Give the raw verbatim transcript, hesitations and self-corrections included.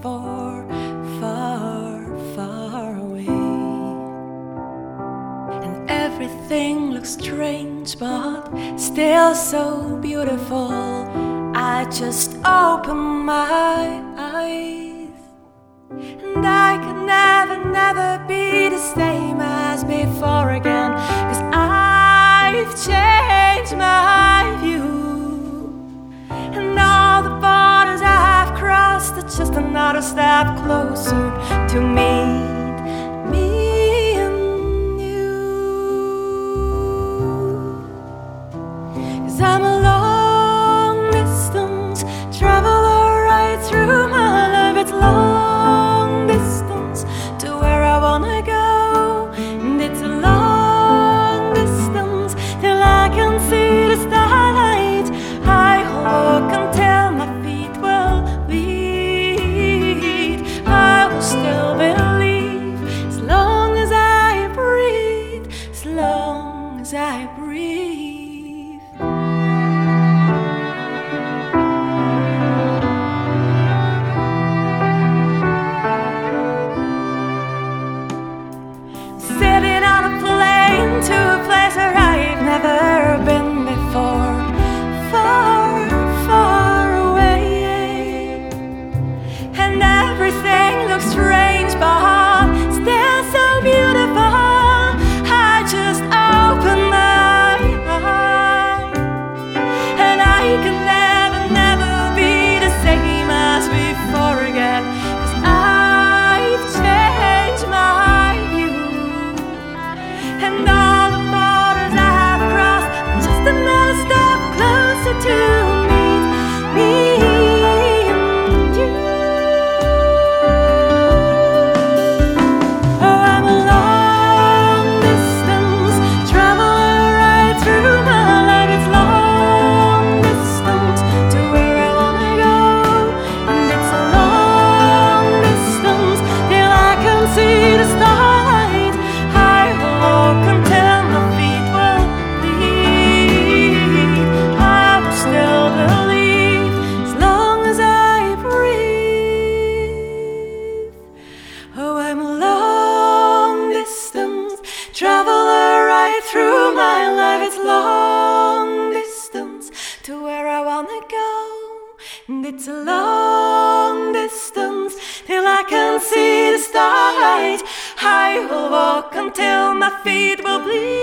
before, far, far away. And everything looks strange, but still so beautiful. I just open my eyes, and I could never, never be the same as before again, 'cause I've changed my view. And all the borders I've crossed are just another step closer to meet me and you. 'Cause I'm a long distance traveler right through my life. It's long distance to where I wanna go, and it's a long distance till I can see the starlight. I walk until my feet will bleed. I will still believe as long as I breathe, as long as I breathe. Sitting on a plane to a place where I've never been before, far, far away. And everything looks strange, but still so beautiful. I just open my eyes, and I can never, never be the same as before again, 'cause I've changed my view. And all the borders I've crossed are just another step closer to meet me and you. Oh, I'm a long distance traveler right through my life. It's long distance to where I wanna go, and it's a long distance till I can see the starlight. I walk until my feet will bleed. I will still believe as long as I breathe. Oh, I'm a long distance traveler right through my life. It's long distance to where I wanna go, and it's a long distance till I can see the starlight. I will walk until my feet will bleed.